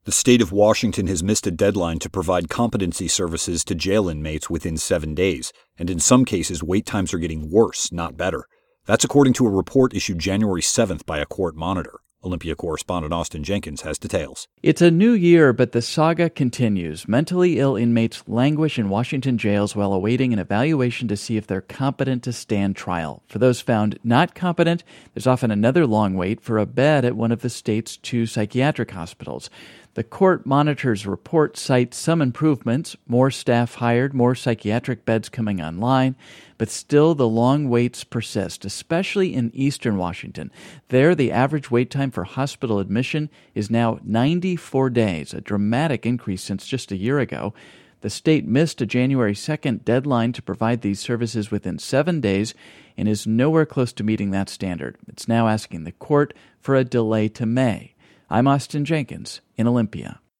The state of Washington has missed a deadline to provide competency services to jail inmates within 7 days, and in some cases, wait times are getting worse, not better. That's according to a report issued January 7th by a court monitor. Olympia correspondent Austin Jenkins has details. It's a new year, but the saga continues. Mentally ill inmates languish in Washington jails while awaiting an evaluation to see if they're competent to stand trial. For those found not competent, there's often another long wait for a bed at one of the state's 2 psychiatric hospitals. The court monitor's report cites some improvements, more staff hired, more psychiatric beds coming online, but still the long waits persist, especially in eastern Washington. There, the average wait time for hospital admission is now 94 days, a dramatic increase since just a year ago. The state missed a January 2nd deadline to provide these services within 7 days and is nowhere close to meeting that standard. It's now asking the court for a delay to May. I'm Austin Jenkins in Olympia.